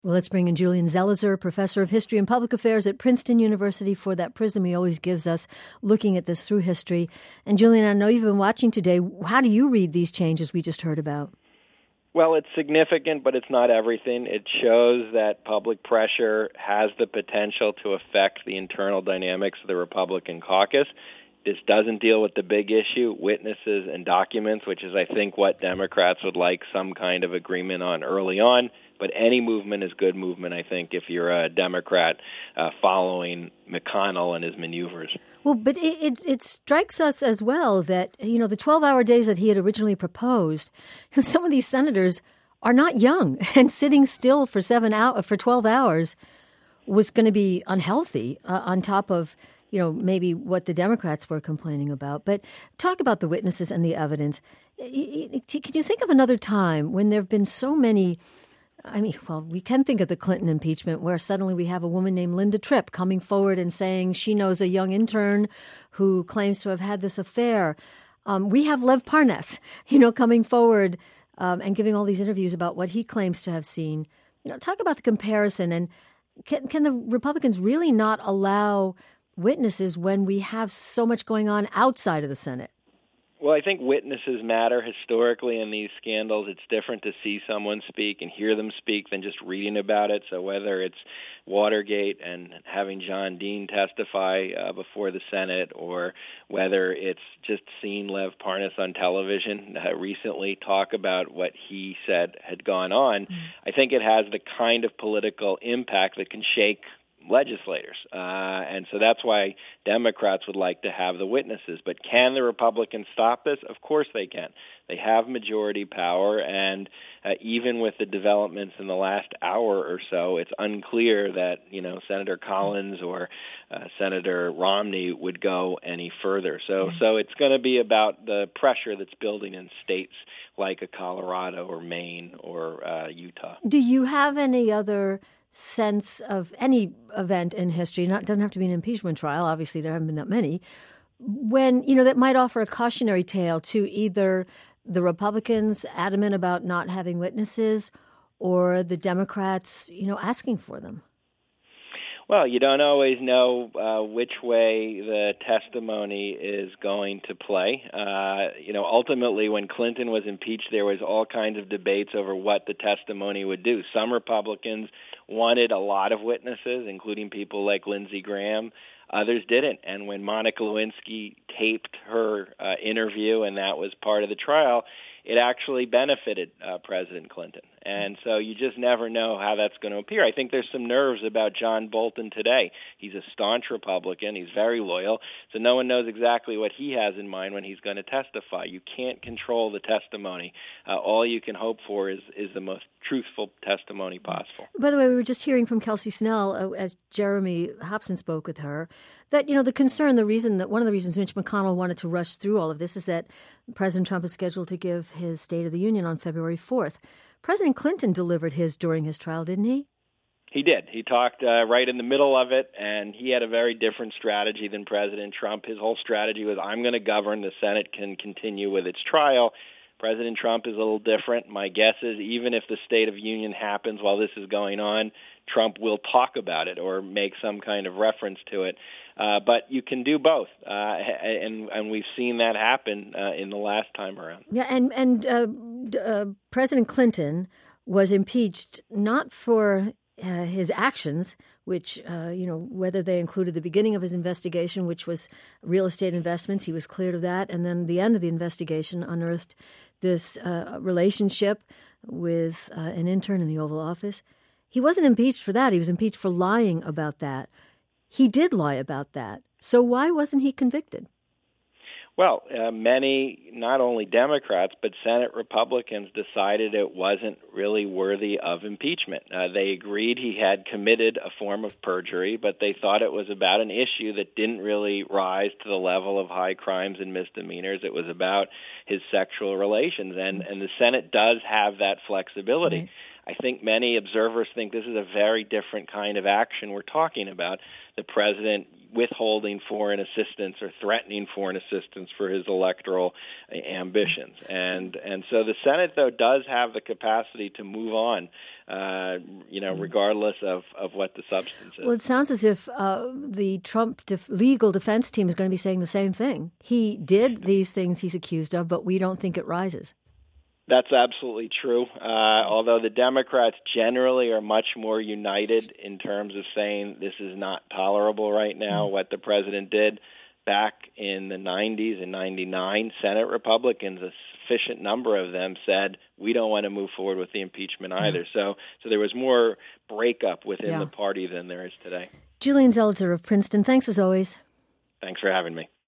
Well, let's bring in Julian Zelizer, professor of history and public affairs at Princeton University, for that prism he always gives us, looking at this through history. And Julian, I know you've been watching today. How do you read these changes we just heard about? Well, it's significant, but it's not everything. It shows that public pressure has the potential to affect the internal dynamics of the Republican caucus. This doesn't deal with the big issue, witnesses and documents, which is, I think, what Democrats would like some kind of agreement on early on. But any movement is good movement, I think, if you're a Democrat following McConnell and his maneuvers. Well, but it strikes us as well that, the 12-hour days that he had originally proposed, some of these senators are not young, and sitting still for 12 hours was going to be unhealthy on top of, maybe what the Democrats were complaining about. But talk about the witnesses and the evidence. Can you think of another time when there have been so many? We can think of the Clinton impeachment where suddenly we have a woman named Linda Tripp coming forward and saying she knows a young intern who claims to have had this affair. We have Lev Parnas, coming forward and giving all these interviews about what he claims to have seen. Talk about the comparison. And can the Republicans really not allow witnesses when we have so much going on outside of the Senate? Well, I think witnesses matter historically in these scandals. It's different to see someone speak and hear them speak than just reading about it. So whether it's Watergate and having John Dean testify before the Senate, or whether it's just seeing Lev Parnas on television recently talk about what he said had gone on, I think it has the kind of political impact that can shake legislators. And so that's why Democrats would like to have the witnesses. But can the Republicans stop this? Of course they can. They have majority power, and even with the developments in the last hour or so, it's unclear that, Senator Collins or Senator Romney would go any further. So it's going to be about the pressure that's building in states like Colorado or Maine or Utah. Do you have any other sense of any event in history, doesn't have to be an impeachment trial, obviously there haven't been that many, when, that might offer a cautionary tale to either the Republicans adamant about not having witnesses or the Democrats, asking for them? Well, you don't always know which way the testimony is going to play. Ultimately, when Clinton was impeached, there was all kinds of debates over what the testimony would do. Some Republicans wanted a lot of witnesses, including people like Lindsey Graham. Others didn't. And when Monica Lewinsky taped her interview, and that was part of the trial, it actually benefited President Clinton. And so you just never know how that's going to appear. I think there's some nerves about John Bolton today. He's a staunch Republican. He's very loyal. So no one knows exactly what he has in mind when he's going to testify. You can't control the testimony. All you can hope for is the most truthful testimony possible. By the way, we were just hearing from Kelsey Snell, as Jeremy Hobson spoke with her, that, the concern, one of the reasons Mitch McConnell wanted to rush through all of this is that President Trump is scheduled to give his State of the Union on February 4th. President Clinton delivered his during his trial, didn't he? He did. He talked right in the middle of it, and he had a very different strategy than President Trump. His whole strategy was, I'm going to govern, the Senate can continue with its trial. President Trump is a little different. My guess is even if the State of Union happens while this is going on, Trump will talk about it or make some kind of reference to it. But you can do both, and we've seen that happen in the last time around. Yeah, and President Clinton was impeached not for his actions, which, whether they included the beginning of his investigation, which was real estate investments, he was cleared of that, and then the end of the investigation unearthed this relationship with an intern in the Oval Office. He wasn't impeached for that. He was impeached for lying about that. He did lie about that. So why wasn't he convicted? Well, many, not only Democrats, but Senate Republicans decided it wasn't really worthy of impeachment. They agreed he had committed a form of perjury, but they thought it was about an issue that didn't really rise to the level of high crimes and misdemeanors. It was about his sexual relations, and the Senate does have that flexibility. Right. I think many observers think this is a very different kind of action we're talking about. The president withholding foreign assistance or threatening foreign assistance for his electoral ambitions. And so the Senate, though, does have the capacity to move on, regardless of what the substance is. Well, it sounds as if the Trump legal defense team is going to be saying the same thing. He did these things he's accused of, but we don't think it rises. That's absolutely true. Although the Democrats generally are much more united in terms of saying this is not tolerable right now, what the president did back in the 90s and 99, Senate Republicans, a sufficient number of them said, we don't want to move forward with the impeachment either. So there was more breakup within the party than there is today. Julian Zelizer of Princeton, thanks as always. Thanks for having me.